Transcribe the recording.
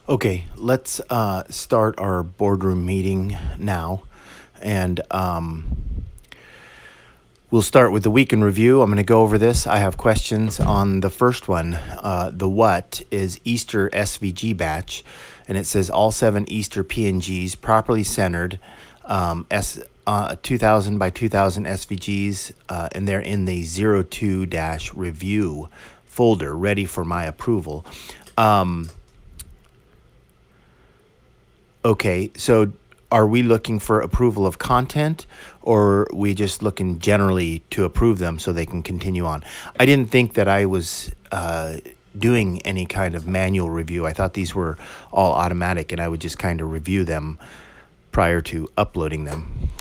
Okay, let's start our boardroom meeting now. And we'll start with the week in review. I'm going to go over this. I have questions on the first one. The what is Easter SVG batch, and it says all 7 Easter PNGs properly centered, 2000 by 2000 SVGs, and they're in the 02-review folder, ready for my approval. Okay, so are we looking for approval of content, or are we just looking generally to approve them so they can continue on? I didn't think that I was doing any kind of manual review. I thought these were all automatic and I would just kind of review them prior to uploading them.